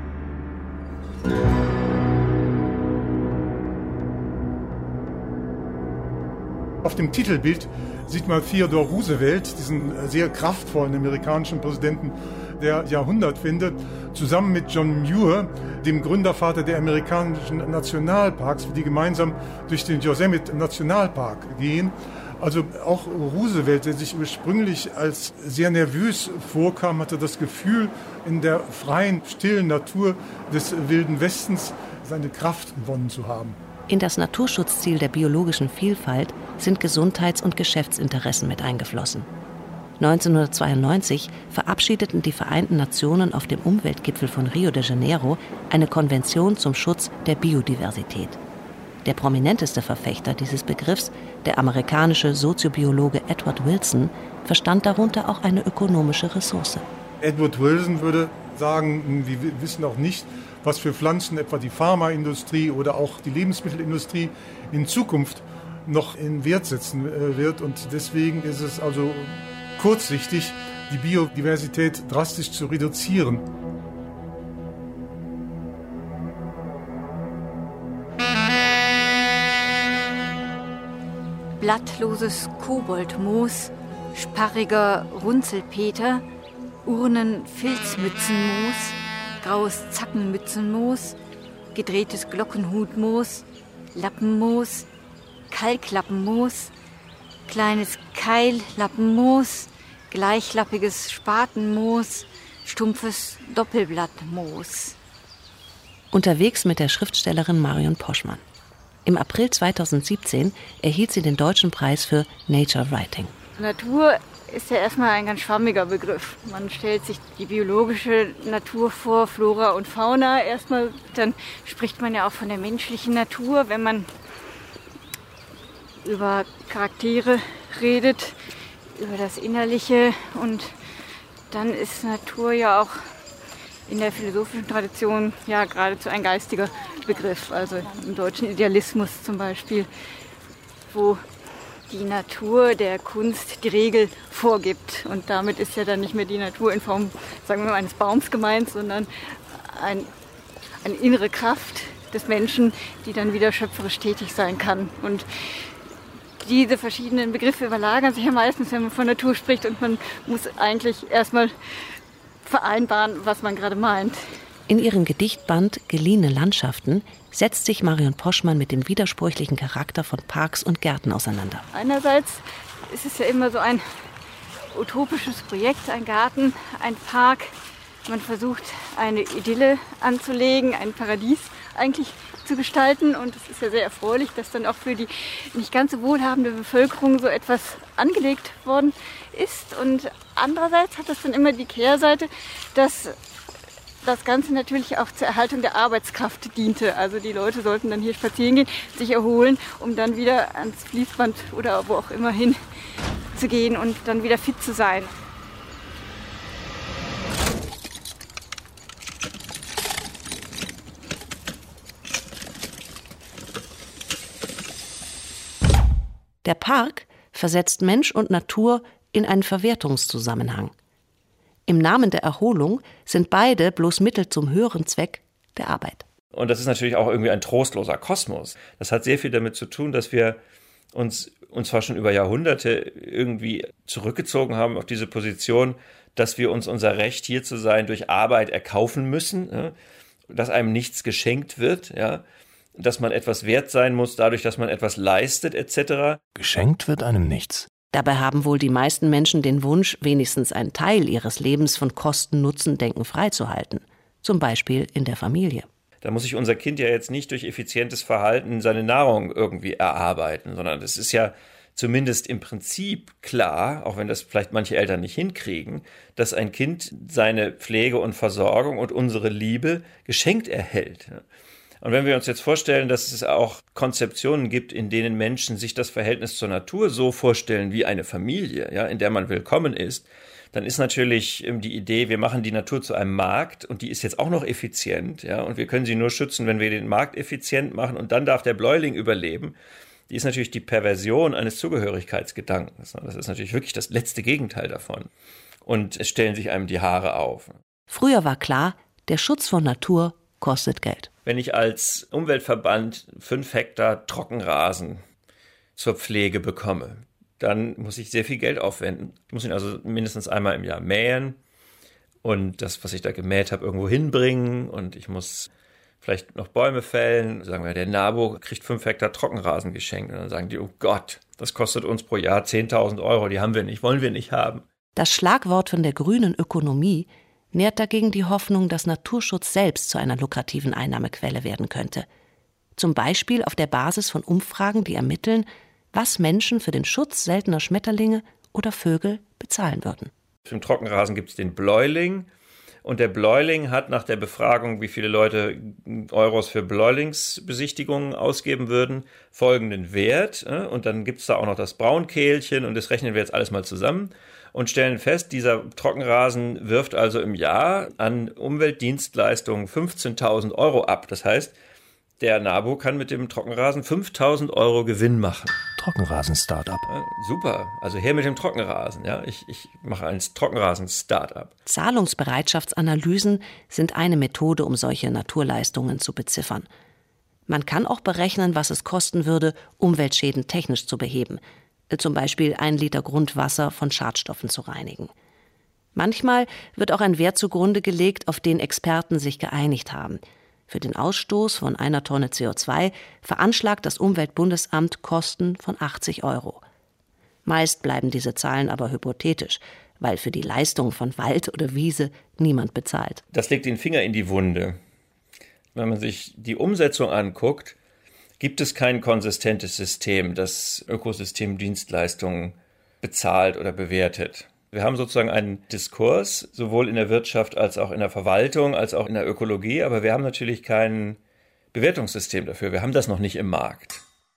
Auf dem Titelbild sieht man Theodore Roosevelt, diesen sehr kraftvollen amerikanischen Präsidenten der Jahrhundertwende, zusammen mit John Muir, dem Gründervater der amerikanischen Nationalparks, die gemeinsam durch den Yosemite Nationalpark gehen. Also auch Roosevelt, der sich ursprünglich als sehr nervös vorkam, hatte das Gefühl, in der freien, stillen Natur des Wilden Westens seine Kraft gewonnen zu haben. In das Naturschutzziel der biologischen Vielfalt sind Gesundheits- und Geschäftsinteressen mit eingeflossen. 1992 verabschiedeten die Vereinten Nationen auf dem Umweltgipfel von Rio de Janeiro eine Konvention zum Schutz der Biodiversität. Der prominenteste Verfechter dieses Begriffs, der amerikanische Soziobiologe Edward Wilson, verstand darunter auch eine ökonomische Ressource. Edward Wilson würde sagen, wir wissen auch nicht, was für Pflanzen etwa die Pharmaindustrie oder auch die Lebensmittelindustrie in Zukunft noch in Wert setzen wird. Und deswegen ist es also kurzsichtig, die Biodiversität drastisch zu reduzieren. Blattloses Koboldmoos, sparriger Runzelpeter, Urnenfilzmützenmoos, graues Zackenmützenmoos, gedrehtes Glockenhutmoos, Lappenmoos, Kalklappenmoos, kleines Keillappenmoos, gleichlappiges Spatenmoos, stumpfes Doppelblattmoos. Unterwegs mit der Schriftstellerin Marion Poschmann. Im April 2017 erhielt sie den Deutschen Preis für Nature Writing. Natur ist ja erstmal ein ganz schwammiger Begriff. Man stellt sich die biologische Natur vor, Flora und Fauna erstmal. Dann spricht man ja auch von der menschlichen Natur, wenn man über Charaktere redet, über das Innerliche. Und dann ist Natur ja auch in der philosophischen Tradition ja geradezu ein geistiger Begriff. Also im deutschen Idealismus zum Beispiel, wo die Natur der Kunst die Regel vorgibt. Und damit ist ja dann nicht mehr die Natur in Form, sagen wir mal, eines Baums gemeint, sondern eine innere Kraft des Menschen, die dann wieder schöpferisch tätig sein kann. Und diese verschiedenen Begriffe überlagern sich ja meistens, wenn man von Natur spricht, und man muss eigentlich erstmal vereinbaren, was man gerade meint. In ihrem Gedichtband Geliehene Landschaften setzt sich Marion Poschmann mit dem widersprüchlichen Charakter von Parks und Gärten auseinander. Einerseits ist es ja immer so ein utopisches Projekt, ein Garten, ein Park. Man versucht, eine Idylle anzulegen, ein Paradies eigentlich zu gestalten. Und es ist ja sehr erfreulich, dass dann auch für die nicht ganz so wohlhabende Bevölkerung so etwas angelegt worden ist. Und andererseits hat das dann immer die Kehrseite, dass das Ganze natürlich auch zur Erhaltung der Arbeitskraft diente. Also die Leute sollten dann hier spazieren gehen, sich erholen, um dann wieder ans Fließband oder wo auch immer hin zu gehen und dann wieder fit zu sein. Der Park versetzt Mensch und Natur in einen Verwertungszusammenhang. Im Namen der Erholung sind beide bloß Mittel zum höheren Zweck der Arbeit. Und das ist natürlich auch irgendwie ein trostloser Kosmos. Das hat sehr viel damit zu tun, dass wir uns zwar schon über Jahrhunderte irgendwie zurückgezogen haben auf diese Position, dass wir uns unser Recht, hier zu sein, durch Arbeit erkaufen müssen, ja? Dass einem nichts geschenkt wird, ja? Dass man etwas wert sein muss, dadurch, dass man etwas leistet, etc. Geschenkt wird einem nichts. Dabei haben wohl die meisten Menschen den Wunsch, wenigstens einen Teil ihres Lebens von Kosten-Nutzen-Denken freizuhalten. Zum Beispiel in der Familie. Da muss sich unser Kind ja jetzt nicht durch effizientes Verhalten seine Nahrung irgendwie erarbeiten, sondern das ist ja zumindest im Prinzip klar, auch wenn das vielleicht manche Eltern nicht hinkriegen, dass ein Kind seine Pflege und Versorgung und unsere Liebe geschenkt erhält. Und wenn wir uns jetzt vorstellen, dass es auch Konzeptionen gibt, in denen Menschen sich das Verhältnis zur Natur so vorstellen wie eine Familie, ja, in der man willkommen ist, dann ist natürlich die Idee, wir machen die Natur zu einem Markt und die ist jetzt auch noch effizient, ja, und wir können sie nur schützen, wenn wir den Markt effizient machen und dann darf der Bläuling überleben. Die ist natürlich die Perversion eines Zugehörigkeitsgedankens. Das ist natürlich wirklich das letzte Gegenteil davon. Und es stellen sich einem die Haare auf. Früher war klar, der Schutz von Natur kostet Geld. Wenn ich als Umweltverband 5 Hektar Trockenrasen zur Pflege bekomme, dann muss ich sehr viel Geld aufwenden. Ich muss ihn also mindestens einmal im Jahr mähen und das, was ich da gemäht habe, irgendwo hinbringen und ich muss vielleicht noch Bäume fällen. Sagen wir, der NABU kriegt 5 Hektar Trockenrasen geschenkt und dann sagen die, oh Gott, das kostet uns pro Jahr 10.000 Euro, die haben wir nicht, wollen wir nicht haben. Das Schlagwort von der grünen Ökonomie nährt dagegen die Hoffnung, dass Naturschutz selbst zu einer lukrativen Einnahmequelle werden könnte. Zum Beispiel auf der Basis von Umfragen, die ermitteln, was Menschen für den Schutz seltener Schmetterlinge oder Vögel bezahlen würden. Für den Trockenrasen gibt es den Bläuling und der Bläuling hat nach der Befragung, wie viele Leute Euros für Bläulingsbesichtigungen ausgeben würden, folgenden Wert. Und dann gibt es da auch noch das Braunkehlchen und das rechnen wir jetzt alles mal zusammen. Und stellen fest, dieser Trockenrasen wirft also im Jahr an Umweltdienstleistungen 15.000 Euro ab. Das heißt, der NABU kann mit dem Trockenrasen 5.000 Euro Gewinn machen. Trockenrasen-Startup. Ja, super, also her mit dem Trockenrasen. Ja? Ich mache ein Trockenrasen-Startup. Zahlungsbereitschaftsanalysen sind eine Methode, um solche Naturleistungen zu beziffern. Man kann auch berechnen, was es kosten würde, Umweltschäden technisch zu beheben. Zum Beispiel 1 Liter Grundwasser von Schadstoffen zu reinigen. Manchmal wird auch ein Wert zugrunde gelegt, auf den Experten sich geeinigt haben. Für den Ausstoß von 1 Tonne CO2 veranschlagt das Umweltbundesamt Kosten von 80 Euro. Meist bleiben diese Zahlen aber hypothetisch, weil für die Leistung von Wald oder Wiese niemand bezahlt. Das legt den Finger in die Wunde. Wenn man sich die Umsetzung anguckt, gibt es kein konsistentes System, das Ökosystemdienstleistungen bezahlt oder bewertet. Wir haben sozusagen einen Diskurs, sowohl in der Wirtschaft als auch in der Verwaltung, als auch in der Ökologie, aber wir haben natürlich kein Bewertungssystem dafür. Wir haben das noch nicht im Markt.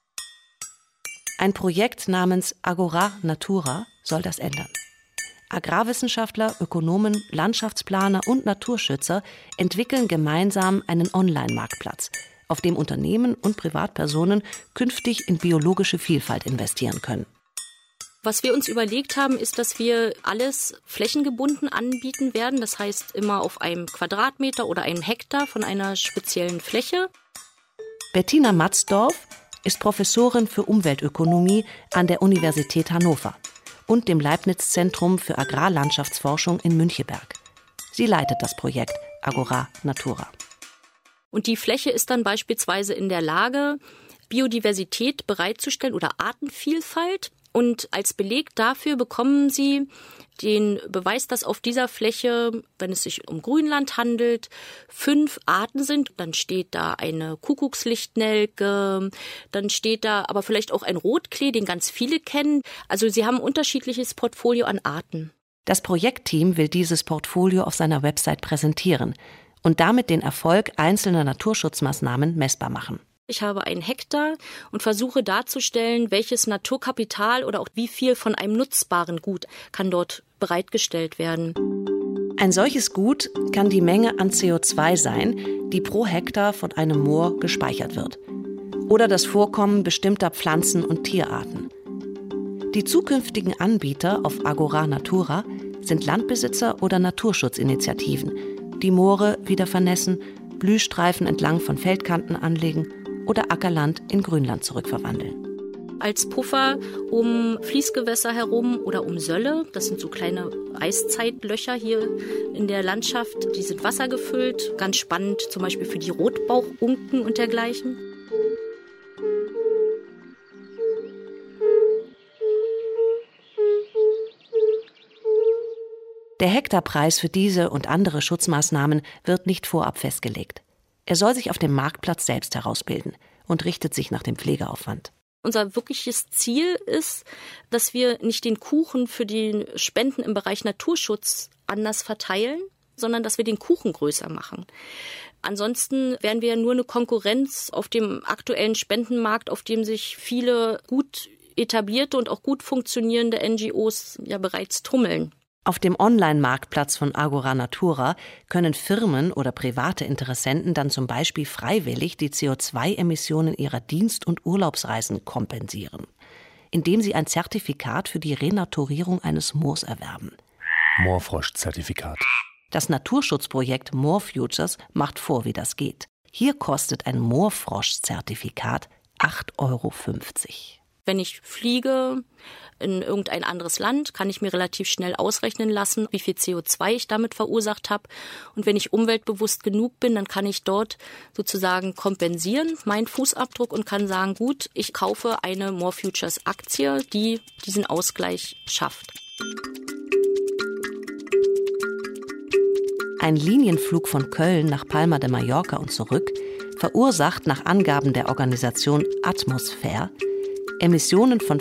Ein Projekt namens Agora Natura soll das ändern. Agrarwissenschaftler, Ökonomen, Landschaftsplaner und Naturschützer entwickeln gemeinsam einen Online-Marktplatz, auf dem Unternehmen und Privatpersonen künftig in biologische Vielfalt investieren können. Was wir uns überlegt haben, ist, dass wir alles flächengebunden anbieten werden. Das heißt, immer auf einem Quadratmeter oder einem Hektar von einer speziellen Fläche. Bettina Matzdorf ist Professorin für Umweltökonomie an der Universität Hannover und dem Leibniz-Zentrum für Agrarlandschaftsforschung in Müncheberg. Sie leitet das Projekt Agora Natura. Und die Fläche ist dann beispielsweise in der Lage, Biodiversität bereitzustellen oder Artenvielfalt. Und als Beleg dafür bekommen Sie den Beweis, dass auf dieser Fläche, wenn es sich um Grünland handelt, 5 Arten sind. Dann steht da eine Kuckuckslichtnelke, dann steht da aber vielleicht auch ein Rotklee, den ganz viele kennen. Also Sie haben ein unterschiedliches Portfolio an Arten. Das Projektteam will dieses Portfolio auf seiner Website präsentieren und damit den Erfolg einzelner Naturschutzmaßnahmen messbar machen. Ich habe einen Hektar und versuche darzustellen, welches Naturkapital oder auch wie viel von einem nutzbaren Gut kann dort bereitgestellt werden. Ein solches Gut kann die Menge an CO2 sein, die pro Hektar von einem Moor gespeichert wird. Oder das Vorkommen bestimmter Pflanzen- und Tierarten. Die zukünftigen Anbieter auf Agora Natura sind Landbesitzer oder Naturschutzinitiativen, die Moore wieder vernässen, Blühstreifen entlang von Feldkanten anlegen oder Ackerland in Grünland zurückverwandeln. Als Puffer um Fließgewässer herum oder um Sölle, das sind so kleine Eiszeitlöcher hier in der Landschaft, die sind wassergefüllt, ganz spannend zum Beispiel für die Rotbauchunken und dergleichen. Der Hektarpreis für diese und andere Schutzmaßnahmen wird nicht vorab festgelegt. Er soll sich auf dem Marktplatz selbst herausbilden und richtet sich nach dem Pflegeaufwand. Unser wirkliches Ziel ist, dass wir nicht den Kuchen für die Spenden im Bereich Naturschutz anders verteilen, sondern dass wir den Kuchen größer machen. Ansonsten wären wir nur eine Konkurrenz auf dem aktuellen Spendenmarkt, auf dem sich viele gut etablierte und auch gut funktionierende NGOs ja bereits tummeln. Auf dem Online-Marktplatz von Agora Natura können Firmen oder private Interessenten dann zum Beispiel freiwillig die CO2-Emissionen ihrer Dienst- und Urlaubsreisen kompensieren, indem sie ein Zertifikat für die Renaturierung eines Moors erwerben. Moorfrosch-Zertifikat. Das Naturschutzprojekt Moor Futures macht vor, wie das geht. Hier kostet ein Moorfrosch-Zertifikat 8,50 €. Wenn ich fliege in irgendein anderes Land, kann ich mir relativ schnell ausrechnen lassen, wie viel CO2 ich damit verursacht habe. Und wenn ich umweltbewusst genug bin, dann kann ich dort sozusagen kompensieren, meinen Fußabdruck, und kann sagen, gut, ich kaufe eine Moor Futures Aktie, die diesen Ausgleich schafft. Ein Linienflug von Köln nach Palma de Mallorca und zurück verursacht nach Angaben der Organisation Atmosphäre Emissionen von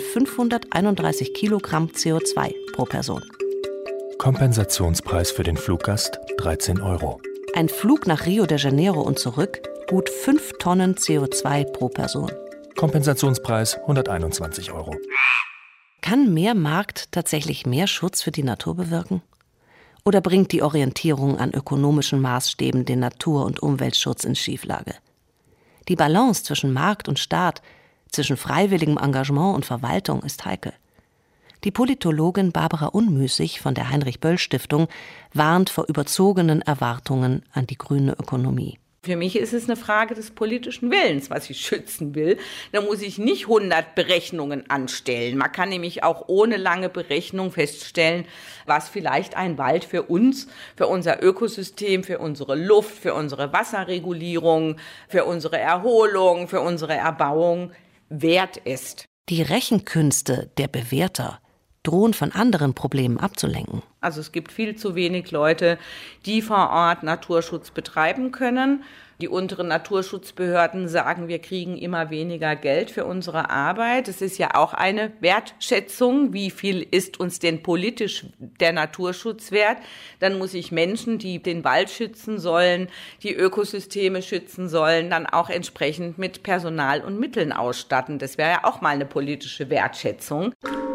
531 Kilogramm CO2 pro Person. Kompensationspreis für den Fluggast 13 €. Ein Flug nach Rio de Janeiro und zurück gut 5 Tonnen CO2 pro Person. Kompensationspreis 121 €. Kann mehr Markt tatsächlich mehr Schutz für die Natur bewirken? Oder bringt die Orientierung an ökonomischen Maßstäben den Natur- und Umweltschutz in Schieflage? Die Balance zwischen Markt und Staat, zwischen freiwilligem Engagement und Verwaltung ist heikel. Die Politologin Barbara Unmüßig von der Heinrich-Böll-Stiftung warnt vor überzogenen Erwartungen an die grüne Ökonomie. Für mich ist es eine Frage des politischen Willens, was ich schützen will. Da muss ich nicht 100 Berechnungen anstellen. Man kann nämlich auch ohne lange Berechnung feststellen, was vielleicht ein Wald für uns, für unser Ökosystem, für unsere Luft, für unsere Wasserregulierung, für unsere Erholung, für unsere Erbauung wert ist. Die Rechenkünste der Bewerter drohen von anderen Problemen abzulenken. Also es gibt viel zu wenig Leute, die vor Ort Naturschutz betreiben können. Die unteren Naturschutzbehörden sagen, wir kriegen immer weniger Geld für unsere Arbeit. Es ist ja auch eine Wertschätzung. Wie viel ist uns denn politisch der Naturschutz wert? Dann muss ich Menschen, die den Wald schützen sollen, die Ökosysteme schützen sollen, dann auch entsprechend mit Personal und Mitteln ausstatten. Das wäre ja auch mal eine politische Wertschätzung.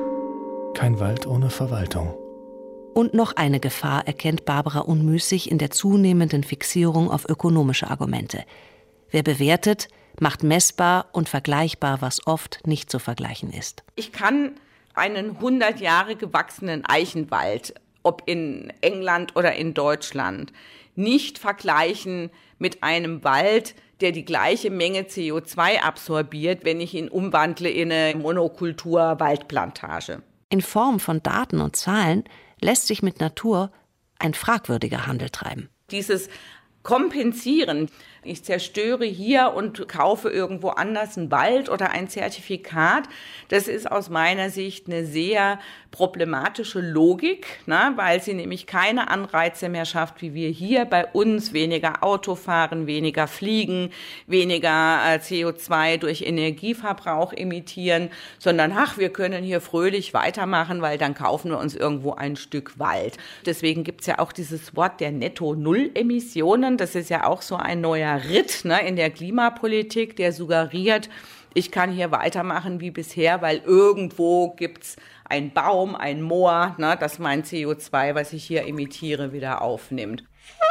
Kein Wald ohne Verwaltung. Und noch eine Gefahr erkennt Barbara Unmüßig in der zunehmenden Fixierung auf ökonomische Argumente. Wer bewertet, macht messbar und vergleichbar, was oft nicht zu vergleichen ist. Ich kann einen 100 Jahre gewachsenen Eichenwald, ob in England oder in Deutschland, nicht vergleichen mit einem Wald, der die gleiche Menge CO2 absorbiert, wenn ich ihn umwandle in eine Monokultur-Waldplantage. In Form von Daten und Zahlen lässt sich mit Natur ein fragwürdiger Handel treiben. Dieses Kompensieren. Ich zerstöre hier und kaufe irgendwo anders einen Wald oder ein Zertifikat. Das ist aus meiner Sicht eine sehr problematische Logik, ne, weil sie nämlich keine Anreize mehr schafft, wie wir hier bei uns weniger Auto fahren, weniger fliegen, weniger CO2 durch Energieverbrauch emittieren, sondern wir können hier fröhlich weitermachen, weil dann kaufen wir uns irgendwo ein Stück Wald. Deswegen gibt's ja auch dieses Wort der Netto-Null-Emissionen. Das ist ja auch so ein neuer Ritt, ne, in der Klimapolitik, der suggeriert, ich kann hier weitermachen wie bisher, weil irgendwo gibt's ein Baum, ein Moor, ne, das mein CO2, was ich hier emitiere, wieder aufnimmt.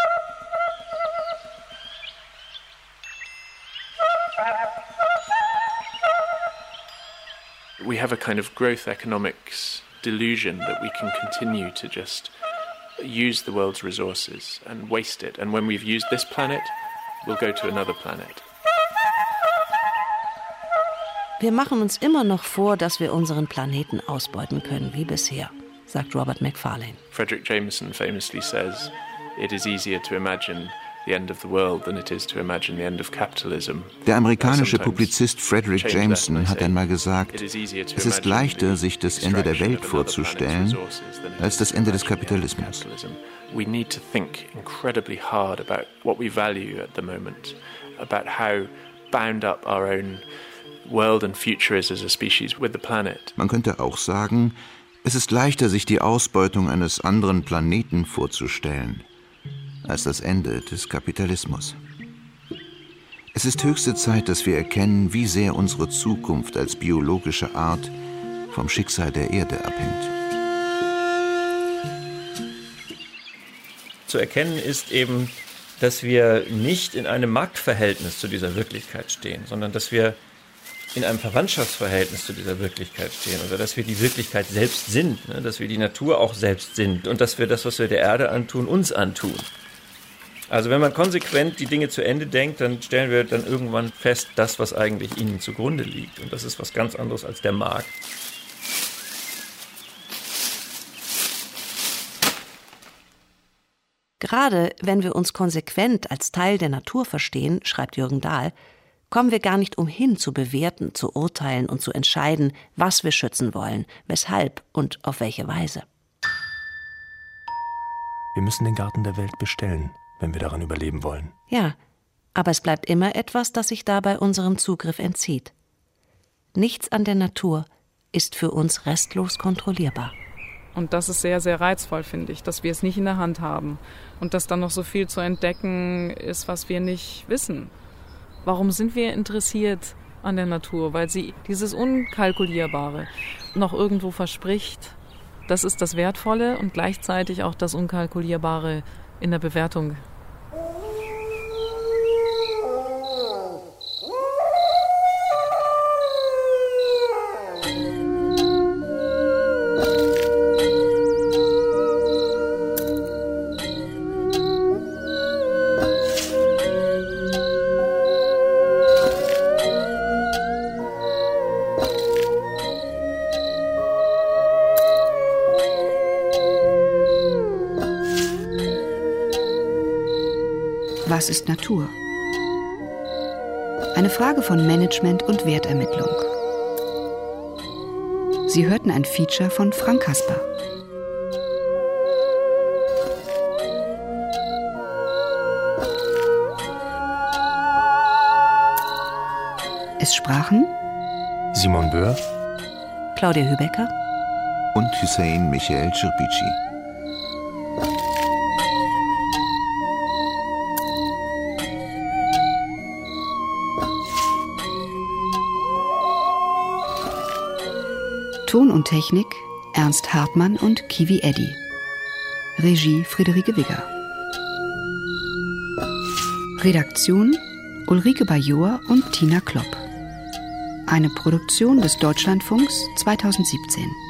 We have a kind of growth economics delusion that we can continue to just use the world's resources and waste it. And when we've used this planet, we'll go to another planet. Wir machen uns immer noch vor, dass wir unseren Planeten ausbeuten können, wie bisher, sagt Robert Macfarlane. Frederick Jameson famously says, it is easier to imagine the end of the world than it is to imagine the end of capitalism. Der amerikanische Publizist Frederick Jameson hat einmal gesagt, es ist leichter, sich das Ende der Welt vorzustellen, als das Ende des Kapitalismus. We need to think incredibly hard about what we value at the moment, about how bound up our own world and future is as a species with the planet. Man könnte auch sagen, es ist leichter, sich die Ausbeutung eines anderen Planeten vorzustellen, als das Ende des Kapitalismus. Es ist höchste Zeit, dass wir erkennen, wie sehr unsere Zukunft als biologische Art vom Schicksal der Erde abhängt. Zu erkennen ist eben, dass wir nicht in einem Marktverhältnis zu dieser Wirklichkeit stehen, sondern dass wir in einem Verwandtschaftsverhältnis zu dieser Wirklichkeit stehen oder dass wir die Wirklichkeit selbst sind, ne? Dass wir die Natur auch selbst sind und dass wir das, was wir der Erde antun, uns antun. Also wenn man konsequent die Dinge zu Ende denkt, dann stellen wir dann irgendwann fest, das, was eigentlich ihnen zugrunde liegt. Und das ist was ganz anderes als der Markt. Gerade wenn wir uns konsequent als Teil der Natur verstehen, schreibt Jürgen Dahl, kommen wir gar nicht umhin zu bewerten, zu urteilen und zu entscheiden, was wir schützen wollen, weshalb und auf welche Weise. Wir müssen den Garten der Welt bestellen, wenn wir daran überleben wollen. Ja, aber es bleibt immer etwas, das sich dabei unserem Zugriff entzieht. Nichts an der Natur ist für uns restlos kontrollierbar. Und das ist sehr, sehr reizvoll, finde ich, dass wir es nicht in der Hand haben und dass dann noch so viel zu entdecken ist, was wir nicht wissen. Warum sind wir interessiert an der Natur? Weil sie dieses Unkalkulierbare noch irgendwo verspricht. Das ist das Wertvolle und gleichzeitig auch das Unkalkulierbare in der Bewertung. Was ist Natur? Eine Frage von Management und Wertermittlung. Sie hörten ein Feature von Frank Kasper. Es sprachen Simon Böhr, Claudia Hübecker und Hüseyin Michael Cirpici. Ton und Technik Ernst Hartmann und Kiwi Eddy. Regie Friederike Wigger. Redaktion Ulrike Bajor und Tina Klopp. Eine Produktion des Deutschlandfunks 2017.